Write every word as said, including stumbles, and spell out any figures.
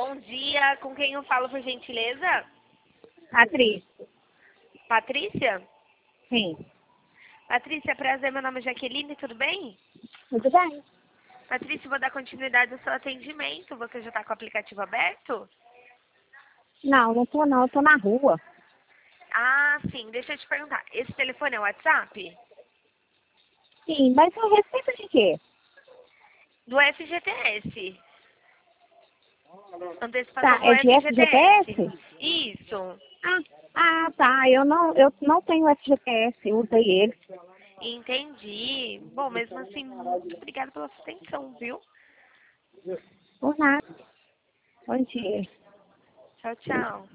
Bom dia, com quem eu falo, por gentileza? Patrícia. Patrícia? Sim. Patrícia, prazer, meu nome é Jaqueline, tudo bem? Tudo bem? Patrícia, vou dar continuidade ao seu atendimento. Você já está com o aplicativo aberto? Não, não tô não, eu tô na rua. Ah, sim, deixa eu te perguntar. Esse telefone é o WhatsApp? Sim, mas a respeito de quê? Do F G T S. Tá, Antecipação do é de F G T S. F G T S? Isso. Ah, ah, tá, eu não, eu não tenho F G T S, eu usei ele. Entendi. Bom, mesmo assim, muito obrigada pela sua atenção, viu? Por nada. Bom dia. Tchau, tchau.